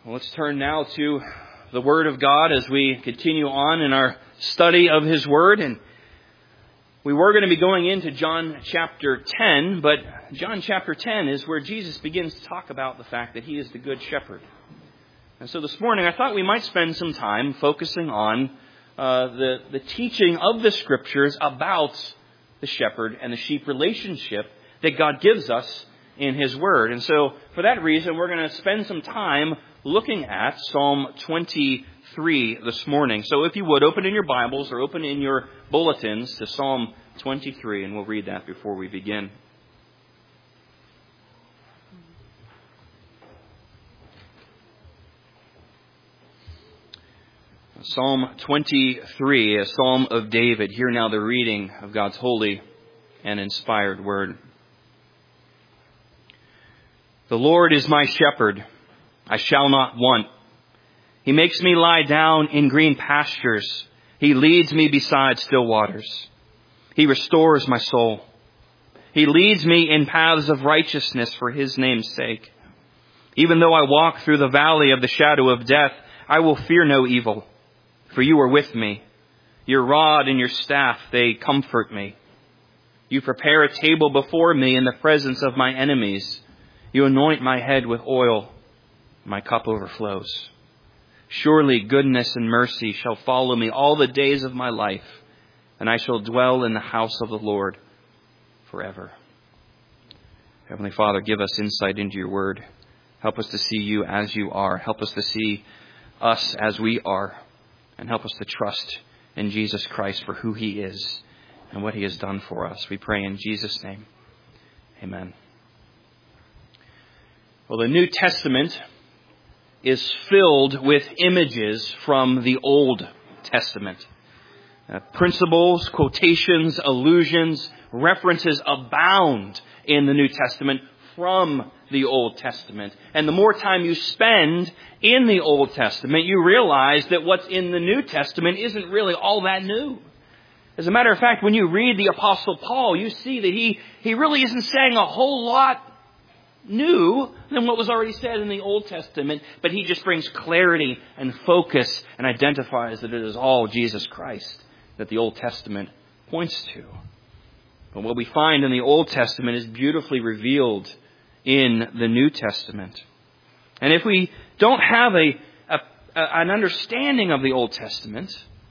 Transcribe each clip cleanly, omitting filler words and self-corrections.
Well, let's turn now to the Word of God as we continue on in our study of His Word. And we were going to be going into John chapter 10, but John chapter 10 is where Jesus begins to talk about the fact that He is the Good Shepherd. And so this morning I thought we might spend some time focusing on the teaching of the Scriptures about the shepherd and the sheep relationship that God gives us in His Word. And so for that reason, we're going to spend some time looking at Psalm 23 this morning. So if you would, open in your Bibles or open in your bulletins to Psalm 23, and we'll read that before we begin. Psalm 23, a psalm of David. Hear now the reading of God's holy and inspired word. The Lord is my shepherd, I shall not want. He makes me lie down in green pastures. He leads me beside still waters. He restores my soul. He leads me in paths of righteousness for His name's sake. Even though I walk through the valley of the shadow of death, I will fear no evil, for You are with me. Your rod and Your staff, they comfort me. You prepare a table before me in the presence of my enemies. You anoint my head with oil. My cup overflows. Surely goodness and mercy shall follow me all the days of my life, and I shall dwell in the house of the Lord forever. Heavenly Father, give us insight into Your Word. Help us to see You as You are. Help us to see us as we are. And help us to trust in Jesus Christ for who He is and what He has done for us. We pray in Jesus' name. Amen. Well, the New Testament is filled with images from the Old Testament. Principles, quotations, allusions, references abound in the New Testament from the Old Testament. And the more time you spend in the Old Testament, you realize that what's in the New Testament isn't really all that new. As a matter of fact, when you read the Apostle Paul, you see that he really isn't saying a whole lot new than what was already said in the Old Testament, but he just brings clarity and focus and identifies that it is all Jesus Christ that the Old Testament points to. But what we find in the Old Testament is beautifully revealed in the New Testament. And if we don't have an understanding of the Old Testament,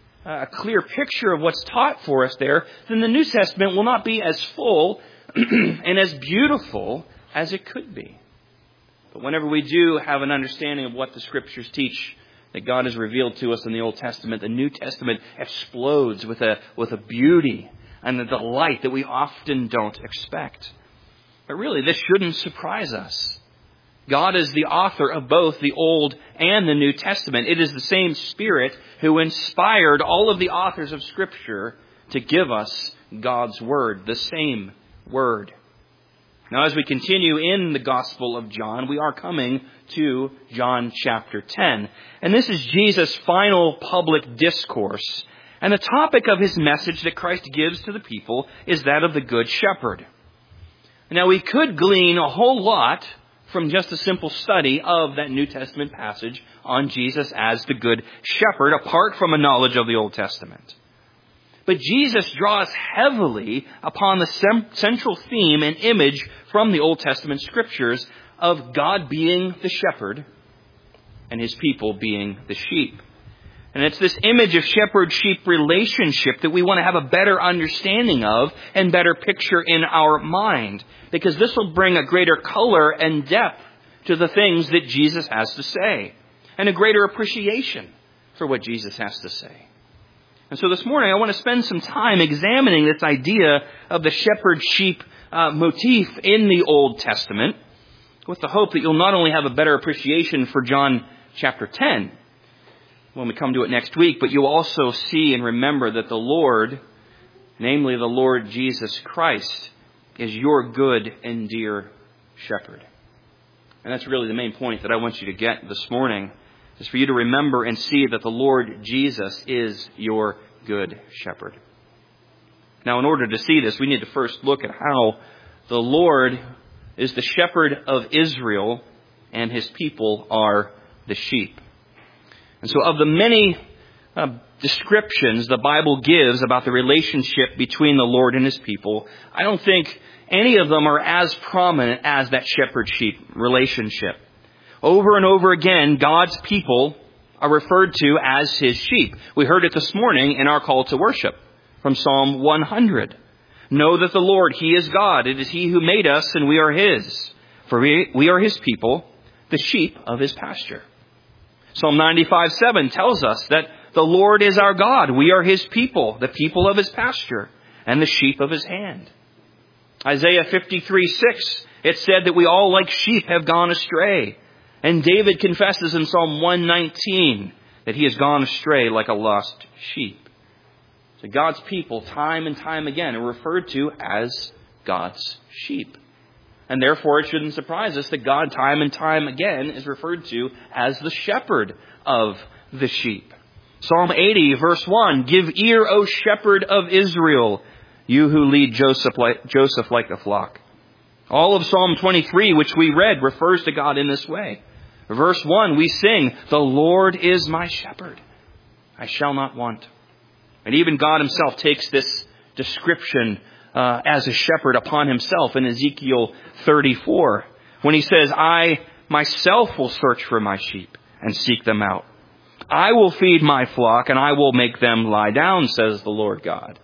a clear picture of what's taught for us there, then the New Testament will not be as full and as beautiful as it could be. But whenever we do have an understanding of what the Scriptures teach, that God has revealed to us in the Old Testament, the New Testament explodes with a beauty and a delight that we often don't expect. But really, this shouldn't surprise us. God is the author of both the Old and the New Testament. It is the same Spirit who inspired all of the authors of Scripture to give us God's Word, the same Word. Now, as we continue in the Gospel of John, we are coming to John chapter 10. And this is Jesus' final public discourse. And the topic of His message that Christ gives to the people is that of the Good Shepherd. Now, we could glean a whole lot from just a simple study of that New Testament passage on Jesus as the Good Shepherd, apart from a knowledge of the Old Testament. But Jesus draws heavily upon the central theme and image from the Old Testament Scriptures of God being the shepherd and His people being the sheep. And it's this image of shepherd-sheep relationship that we want to have a better understanding of and better picture in our mind, because this will bring a greater color and depth to the things that Jesus has to say, and a greater appreciation for what Jesus has to say. And so this morning I want to spend some time examining this idea of the shepherd-sheep motif in the Old Testament, with the hope that you'll not only have a better appreciation for John chapter 10 when we come to it next week, but you'll also see and remember that the Lord, namely the Lord Jesus Christ, is your good and dear shepherd. And that's really the main point that I want you to get this morning, is for you to remember and see that the Lord Jesus is your good shepherd. Now, in order to see this, we need to first look at how the Lord is the shepherd of Israel and His people are the sheep. And so of the many descriptions the Bible gives about the relationship between the Lord and His people, I don't think any of them are as prominent as that shepherd-sheep relationship. Over and over again, God's people are referred to as His sheep. We heard it this morning in our call to worship from Psalm 100. Know that the Lord, He is God. It is He who made us, and we are His. For we are His people, the sheep of His pasture. Psalm 95:7 tells us that the Lord is our God. We are His people, the people of His pasture, and the sheep of His hand. Isaiah 53:6, it said that we all like sheep have gone astray. And David confesses in Psalm 119 that he has gone astray like a lost sheep. So God's people, time and time again, are referred to as God's sheep. And therefore, it shouldn't surprise us that God, time and time again, is referred to as the shepherd of the sheep. Psalm 80, verse 1, give ear, O shepherd of Israel, you who lead Joseph like a flock. All of Psalm 23, which we read, refers to God in this way. Verse 1, we sing, the Lord is my shepherd. I shall not want. And even God Himself takes this description as a shepherd upon Himself in Ezekiel 34, when He says, I myself will search for my sheep and seek them out. I will feed my flock and I will make them lie down, says the Lord God.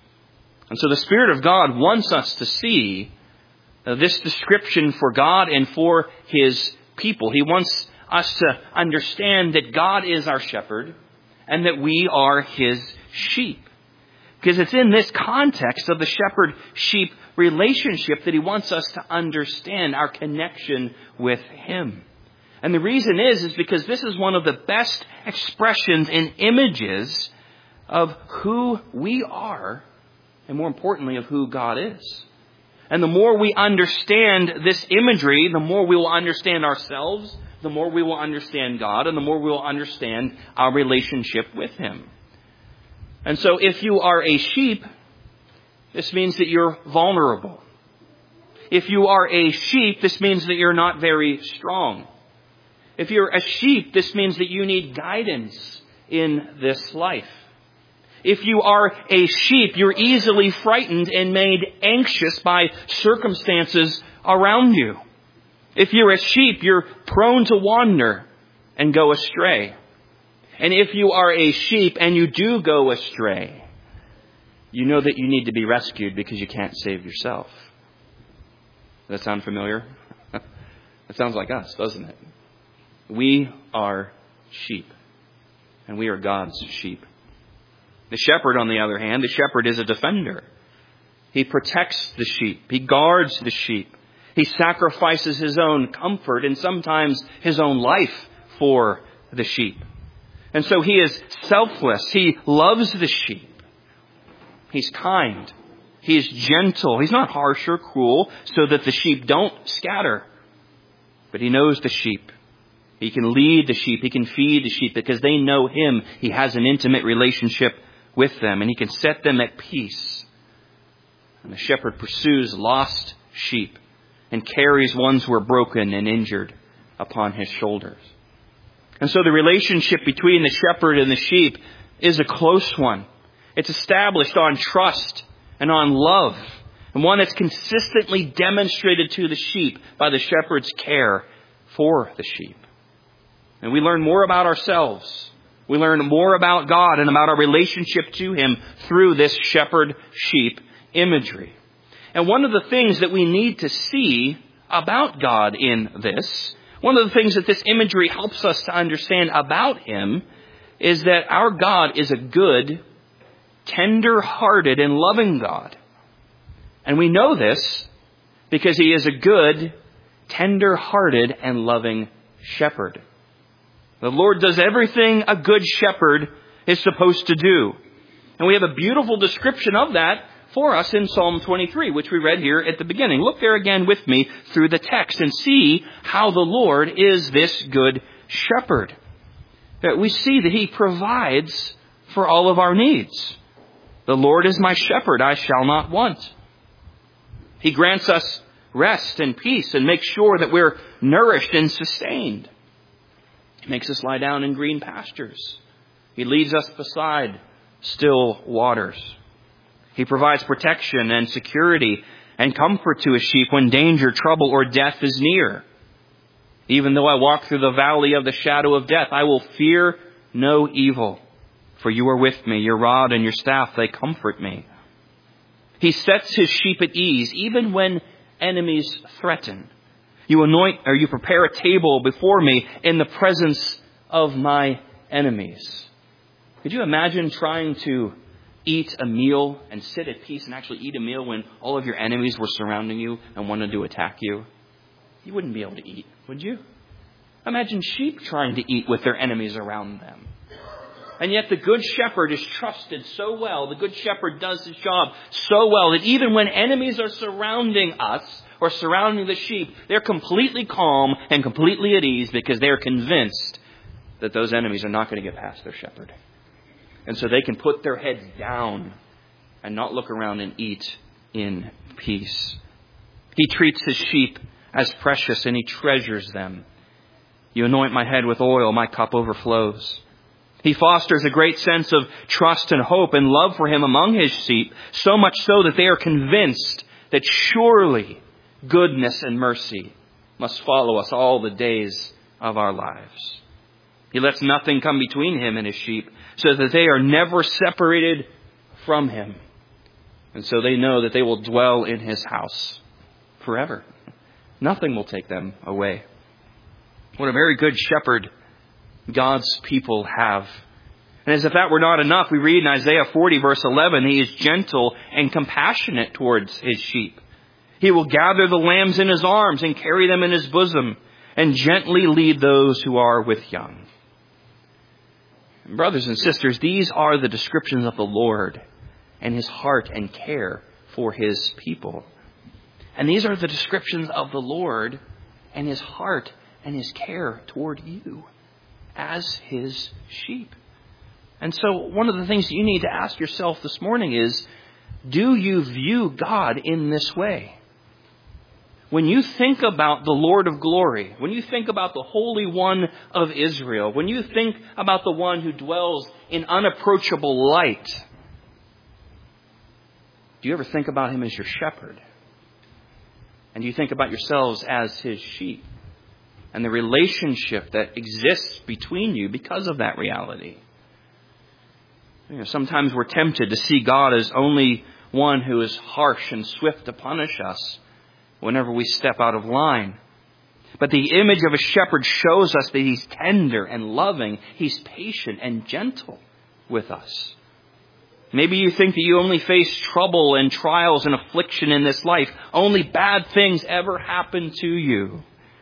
And so the Spirit of God wants us to see this description for God and for His people. He wants us to understand that God is our shepherd and that we are His sheep. Because it's in this context of the shepherd-sheep relationship that He wants us to understand our connection with Him. And the reason is because this is one of the best expressions and images of who we are, and more importantly, of who God is. And the more we understand this imagery, the more we will understand ourselves, the more we will understand God, and the more we will understand our relationship with Him. And so if you are a sheep, this means that you're vulnerable. If you are a sheep, this means that you're not very strong. If you're a sheep, this means that you need guidance in this life. If you are a sheep, you're easily frightened and made anxious by circumstances around you. If you're a sheep, you're prone to wander and go astray. And if you are a sheep and you do go astray, you know that you need to be rescued because you can't save yourself. Does that sound familiar? That sounds like us, doesn't it? We are sheep, and we are God's sheep. The shepherd, on the other hand, the shepherd is a defender. He protects the sheep. He guards the sheep. He sacrifices his own comfort and sometimes his own life for the sheep. And so he is selfless. He loves the sheep. He's kind. He is gentle. He's not harsh or cruel so that the sheep don't scatter. But he knows the sheep. He can lead the sheep. He can feed the sheep because they know him. He has an intimate relationship with them, and he can set them at peace. And the shepherd pursues lost sheep and carries ones who are broken and injured upon his shoulders. And so the relationship between the shepherd and the sheep is a close one. It's established on trust and on love, and one that's consistently demonstrated to the sheep by the shepherd's care for the sheep. And we learn more about ourselves. We learn more about God and about our relationship to Him through this shepherd-sheep imagery. And one of the things that we need to see about God in this, one of the things that this imagery helps us to understand about Him, is that our God is a good, tender-hearted, and loving God. And we know this because He is a good, tender-hearted, and loving shepherd. The Lord does everything a good shepherd is supposed to do. And we have a beautiful description of that for us in Psalm 23, which we read here at the beginning. Look there again with me through the text and see how the Lord is this good shepherd. That we see that He provides for all of our needs. The Lord is my shepherd, I shall not want. He grants us rest and peace and makes sure that we're nourished and sustained. He makes us lie down in green pastures. He leads us beside still waters. He provides protection and security and comfort to his sheep when danger, trouble, or death is near. Even though I walk through the valley of the shadow of death, I will fear no evil, for you are with me. Your rod and your staff, they comfort me. He sets his sheep at ease, even when enemies threaten. You prepare a table before me in the presence of my enemies. Could you imagine trying to eat a meal and sit at peace and actually eat a meal when all of your enemies were surrounding you and wanted to attack you? You wouldn't be able to eat, would you? Imagine sheep trying to eat with their enemies around them. And yet the Good Shepherd is trusted so well, the Good Shepherd does his job so well, that even when enemies are surrounding us or surrounding the sheep, they're completely calm and completely at ease because they're convinced that those enemies are not going to get past their shepherd. And so they can put their heads down and not look around and eat in peace. He treats his sheep as precious and he treasures them. You anoint my head with oil, my cup overflows. He fosters a great sense of trust and hope and love for him among his sheep, so much so that they are convinced that surely goodness and mercy must follow us all the days of our lives. He lets nothing come between him and his sheep, so that they are never separated from him. And so they know that they will dwell in his house forever. Nothing will take them away. What a very good shepherd God's people have. And as if that were not enough, we read in Isaiah 40 verse 11, he is gentle and compassionate towards his sheep. He will gather the lambs in his arms and carry them in his bosom and gently lead those who are with young. Brothers and sisters, these are the descriptions of the Lord and his heart and care for his people. And these are the descriptions of the Lord and his heart and his care toward you as his sheep. And so one of the things you need to ask yourself this morning is, do you view God in this way? When you think about the Lord of glory, when you think about the Holy One of Israel, when you think about the one who dwells in unapproachable light, do you ever think about him as your shepherd? And do you think about yourselves as his sheep and the relationship that exists between you because of that reality? Sometimes we're tempted to see God as only one who is harsh and swift to punish us whenever we step out of line. But the image of a shepherd shows us that he's tender and loving. He's patient and gentle with us. Maybe you think that you only face trouble and trials and affliction in this life. Only bad things ever happen to you.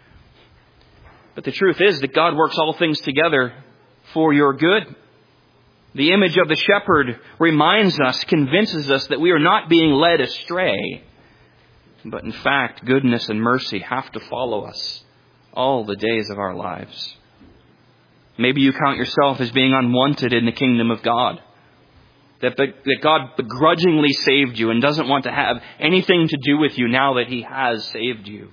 But the truth is that God works all things together for your good. The image of the shepherd reminds us, convinces us that we are not being led astray. But in fact, goodness and mercy have to follow us all the days of our lives. Maybe you count yourself as being unwanted in the kingdom of God. That God begrudgingly saved you and doesn't want to have anything to do with you now that he has saved you.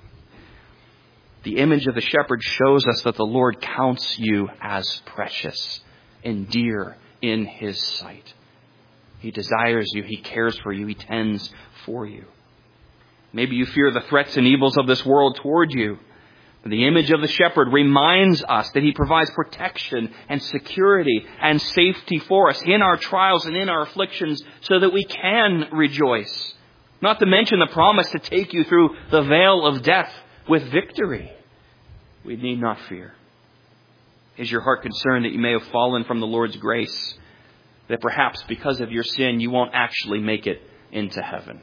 The image of the shepherd shows us that the Lord counts you as precious and dear in his sight. He desires you. He cares for you. He tends for you. Maybe you fear the threats and evils of this world toward you. The image of the shepherd reminds us that he provides protection and security and safety for us in our trials and in our afflictions so that we can rejoice. Not to mention the promise to take you through the veil of death with victory. We need not fear. Is your heart concerned that you may have fallen from the Lord's grace? That perhaps because of your sin you won't actually make it into heaven?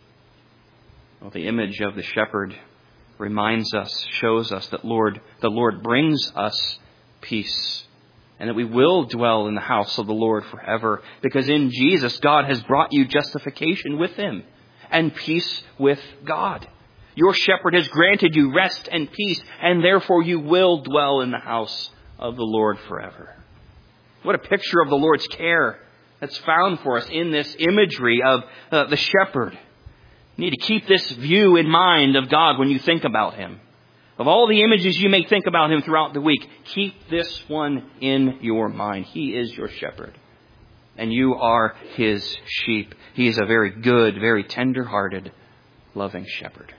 Well, the image of the shepherd reminds us, shows us that the Lord brings us peace and that we will dwell in the house of the Lord forever because in Jesus, God has brought you justification with him and peace with God. Your shepherd has granted you rest and peace and therefore you will dwell in the house of the Lord forever. What a picture of the Lord's care that's found for us in this imagery of the shepherd. You need to keep this view in mind of God when you think about him. Of all the images you may think about him throughout the week, keep this one in your mind. He is your shepherd, and you are his sheep. He is a very good, very tender-hearted, loving shepherd.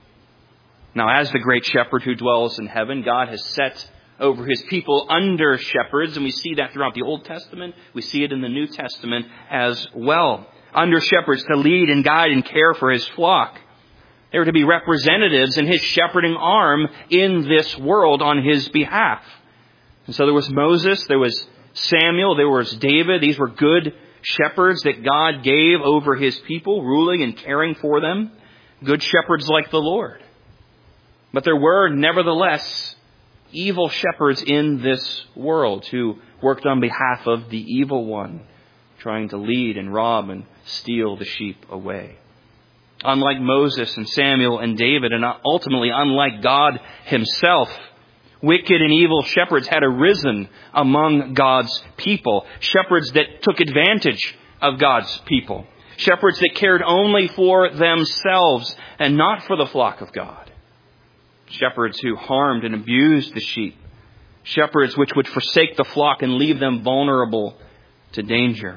Now, as the great shepherd who dwells in heaven, God has set over his people under shepherds, and we see that throughout the Old Testament. We see it in the New Testament as well. Under shepherds to lead and guide and care for his flock. They were to be representatives in his shepherding arm in this world on his behalf. And so there was Moses, there was Samuel, there was David. These were good shepherds that God gave over his people, ruling and caring for them. Good shepherds like the Lord. But there were, nevertheless, evil shepherds in this world who worked on behalf of the evil one, trying to lead and rob and steal the sheep away. Unlike Moses and Samuel and David, and ultimately unlike God himself, wicked and evil shepherds had arisen among God's people. Shepherds that took advantage of God's people. Shepherds that cared only for themselves and not for the flock of God. Shepherds who harmed and abused the sheep. Shepherds which would forsake the flock and leave them vulnerable to danger.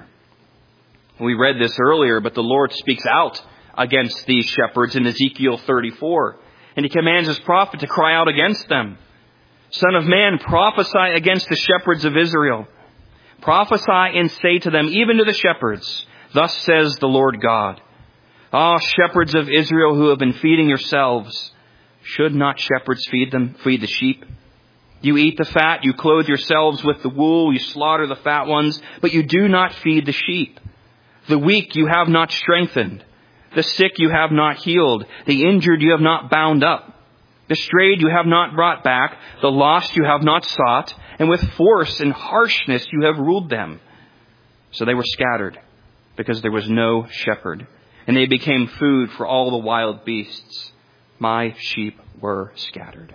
We read this earlier, but the Lord speaks out against these shepherds in Ezekiel 34. And he commands his prophet to cry out against them. Son of man, prophesy against the shepherds of Israel. Prophesy and say to them, even to the shepherds, thus says the Lord God. Ah, shepherds of Israel who have been feeding yourselves, should not shepherds feed the sheep? You eat the fat, you clothe yourselves with the wool, you slaughter the fat ones, but you do not feed the sheep. The weak you have not strengthened. The sick you have not healed. The injured you have not bound up. The strayed you have not brought back. The lost you have not sought. And with force and harshness you have ruled them. So they were scattered because there was no shepherd. And they became food for all the wild beasts. My sheep were scattered.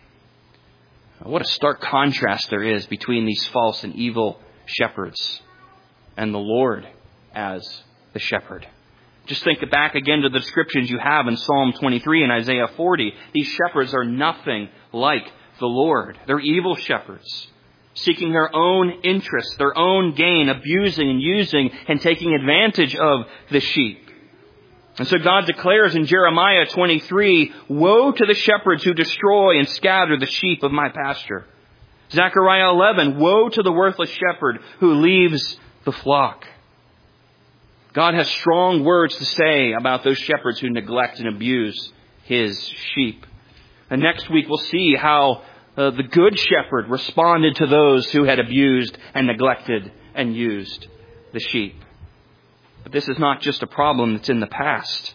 What a stark contrast there is between these false and evil shepherds and the Lord as the shepherd. Just think back again to the descriptions you have in Psalm 23 and Isaiah 40. These shepherds are nothing like the Lord. They're evil shepherds, seeking their own interests, their own gain, abusing and using and taking advantage of the sheep. And so God declares in Jeremiah 23, woe to the shepherds who destroy and scatter the sheep of my pasture. Zechariah 11, woe to the worthless shepherd who leaves the flock. God has strong words to say about those shepherds who neglect and abuse his sheep. And next week we'll see how the good shepherd responded to those who had abused and neglected and used the sheep. But this is not just a problem that's in the past.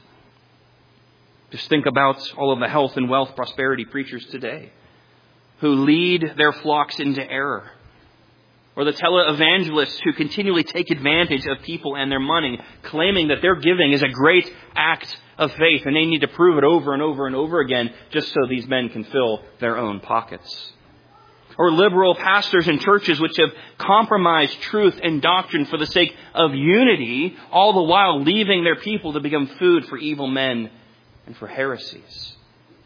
Just think about all of the health and wealth prosperity preachers today who lead their flocks into error. Or the televangelists who continually take advantage of people and their money, claiming that their giving is a great act of faith and they need to prove it over and over and over again just so these men can fill their own pockets. Or liberal pastors and churches which have compromised truth and doctrine for the sake of unity, all the while leaving their people to become food for evil men and for heresies.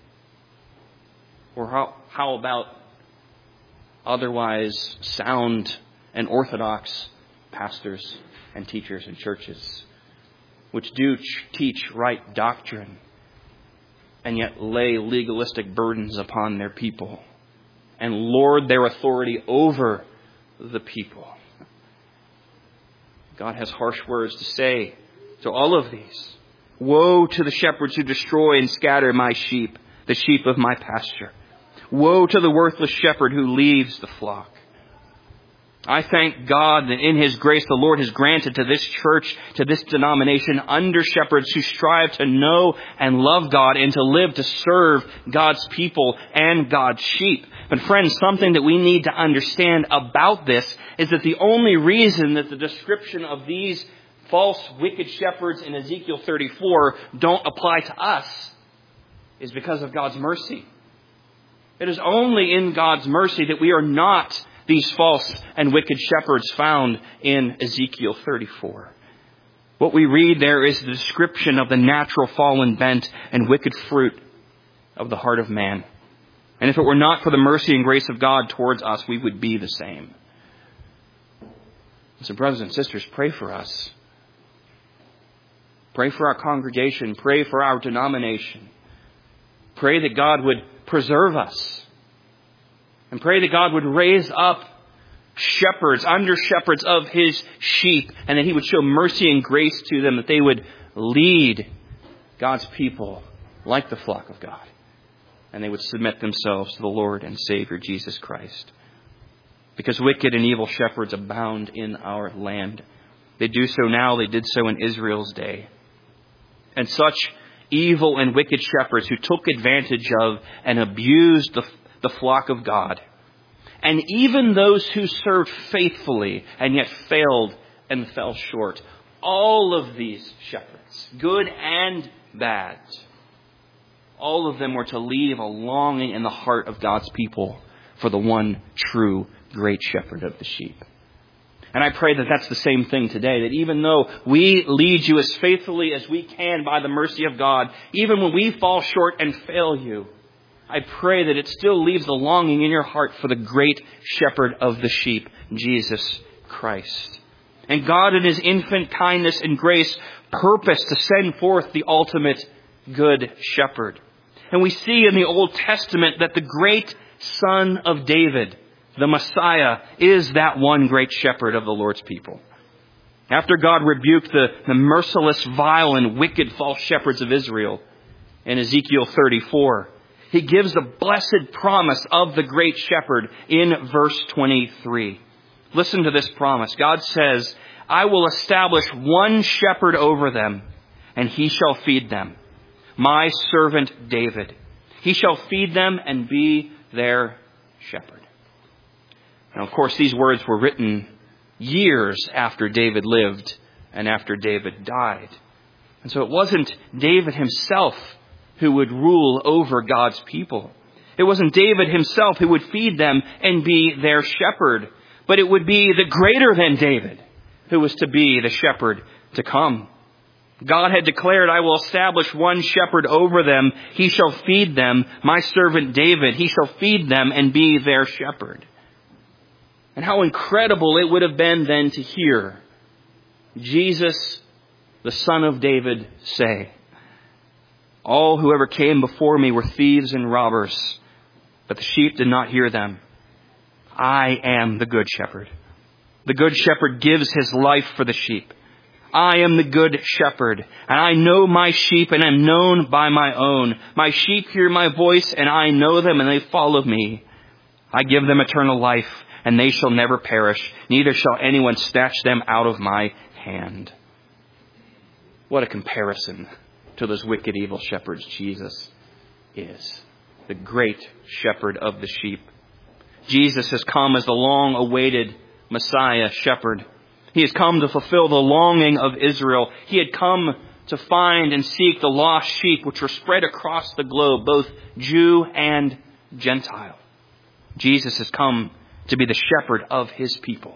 Or how about otherwise sound and orthodox pastors and teachers and churches which do teach right doctrine and yet lay legalistic burdens upon their people and lord their authority over the people? God has harsh words to say to all of these. Woe to the shepherds who destroy and scatter my sheep, the sheep of my pasture. Woe to the worthless shepherd who leaves the flock. I thank God that in His grace the Lord has granted to this church, to this denomination, under shepherds who strive to know and love God and to live to serve God's people and God's sheep. But friends, something that we need to understand about this is that the only reason that the description of these false, wicked shepherds in Ezekiel 34 don't apply to us is because of God's mercy. It is only in God's mercy that we are not these false and wicked shepherds found in Ezekiel 34. What we read there is the description of the natural fallen bent and wicked fruit of the heart of man. And if it were not for the mercy and grace of God towards us, we would be the same. So brothers and sisters, pray for us. Pray for our congregation. Pray for our denomination. Pray that God would preserve us. And pray that God would raise up shepherds, under shepherds of His sheep, and that He would show mercy and grace to them, that they would lead God's people like the flock of God. And they would submit themselves to the Lord and Savior Jesus Christ. Because wicked and evil shepherds abound in our land. They do so now, they did so in Israel's day. And such evil and wicked shepherds who took advantage of and abused the flock of God. And even those who served faithfully and yet failed and fell short. All of these shepherds, good and bad, all of them were to leave a longing in the heart of God's people for the one true great shepherd of the sheep. And I pray that that's the same thing today, that even though we lead you as faithfully as we can by the mercy of God, even when we fall short and fail you, I pray that it still leaves the longing in your heart for the great shepherd of the sheep, Jesus Christ. And God in His infinite kindness and grace purposed to send forth the ultimate good shepherd. And we see in the Old Testament that the great Son of David, the Messiah, is that one great shepherd of the Lord's people. After God rebuked the merciless, vile, and wicked false shepherds of Israel in Ezekiel 34, He gives the blessed promise of the great shepherd in verse 23. Listen to this promise. God says, I will establish one shepherd over them, and he shall feed them. My servant David. He shall feed them and be their shepherd. Now, of course, these words were written years after David lived and after David died. And so it wasn't David himself who would rule over God's people. It wasn't David himself who would feed them and be their shepherd. But it would be the greater than David who was to be the shepherd to come. God had declared, I will establish one shepherd over them. He shall feed them. My servant David, he shall feed them and be their shepherd. And how incredible it would have been then to hear Jesus, the Son of David, say, all who ever came before me were thieves and robbers, but the sheep did not hear them. I am the good shepherd. The good shepherd gives his life for the sheep. I am the good shepherd, and I know my sheep and am known by my own. My sheep hear my voice, and I know them, and they follow me. I give them eternal life, and they shall never perish, neither shall anyone snatch them out of my hand. What a comparison to those wicked, evil shepherds Jesus is. The great shepherd of the sheep. Jesus has come as the long-awaited Messiah shepherd. He has come to fulfill the longing of Israel. He had come to find and seek the lost sheep which were spread across the globe, both Jew and Gentile. Jesus has come to be the shepherd of His people.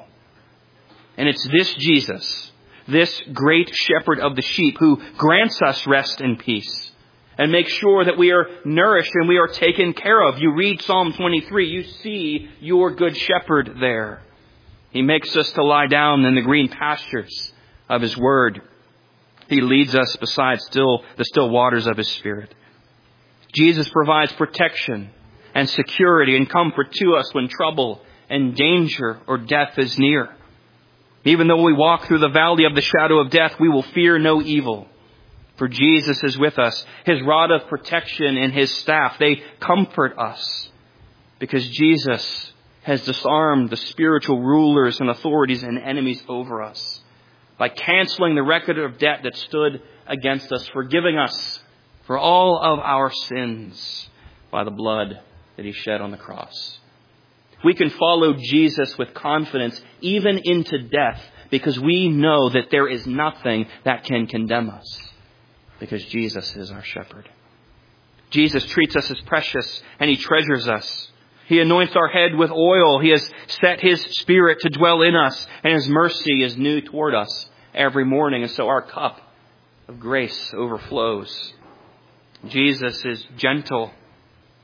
And it's this Jesus, this great shepherd of the sheep, who grants us rest and peace and makes sure that we are nourished and we are taken care of. You read Psalm 23, you see your good shepherd there. He makes us to lie down in the green pastures of His word. He leads us beside the still waters of His Spirit. Jesus provides protection and security and comfort to us when trouble and danger or death is near. Even though we walk through the valley of the shadow of death, we will fear no evil. For Jesus is with us. His rod of protection and His staff, they comfort us. Because Jesus has disarmed the spiritual rulers and authorities and enemies over us by canceling the record of debt that stood against us, forgiving us for all of our sins by the blood that He shed on the cross. We can follow Jesus with confidence even into death because we know that there is nothing that can condemn us because Jesus is our shepherd. Jesus treats us as precious and He treasures us. He anoints our head with oil. He has set His Spirit to dwell in us, and His mercy is new toward us every morning. And so our cup of grace overflows. Jesus is gentle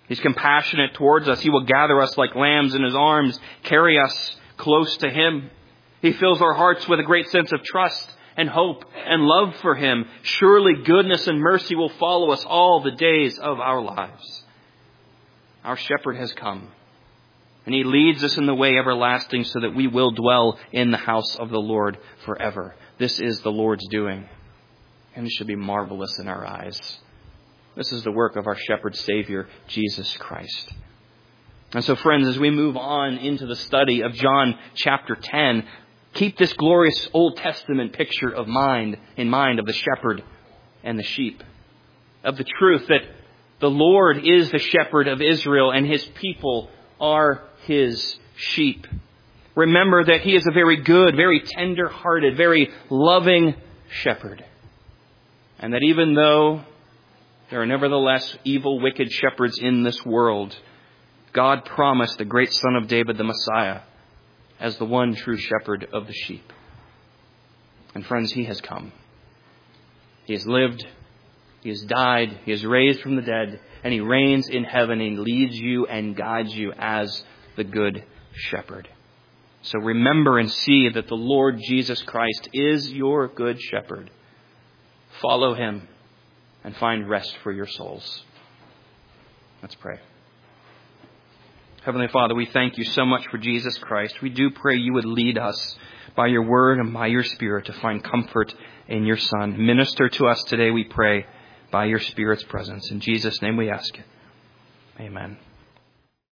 He's compassionate towards us. He will gather us like lambs in His arms, carry us close to Him. He fills our hearts with a great sense of trust and hope and love for Him. Surely goodness and mercy will follow us all the days of our lives. Our shepherd has come, and He leads us in the way everlasting so that we will dwell in the house of the Lord forever. This is the Lord's doing, and it should be marvelous in our eyes. This is the work of our shepherd Savior, Jesus Christ. And so, friends, as we move on into the study of John chapter 10, keep this glorious Old Testament picture in mind of the shepherd and the sheep, of the truth that the Lord is the shepherd of Israel and His people are His sheep. Remember that He is a very good, very tender-hearted, very loving shepherd. And that even though there are nevertheless evil, wicked shepherds in this world, God promised the great Son of David, the Messiah, as the one true shepherd of the sheep. And friends, He has come. He has lived. He has died. He has raised from the dead. And He reigns in heaven and leads you and guides you as the good shepherd. So remember and see that the Lord Jesus Christ is your good shepherd. Follow Him and find rest for your souls. Let's pray. Heavenly Father, we thank You so much for Jesus Christ. We do pray You would lead us by Your word and by Your Spirit to find comfort in Your Son. Minister to us today, we pray, by Your Spirit's presence. In Jesus' name we ask it. Amen.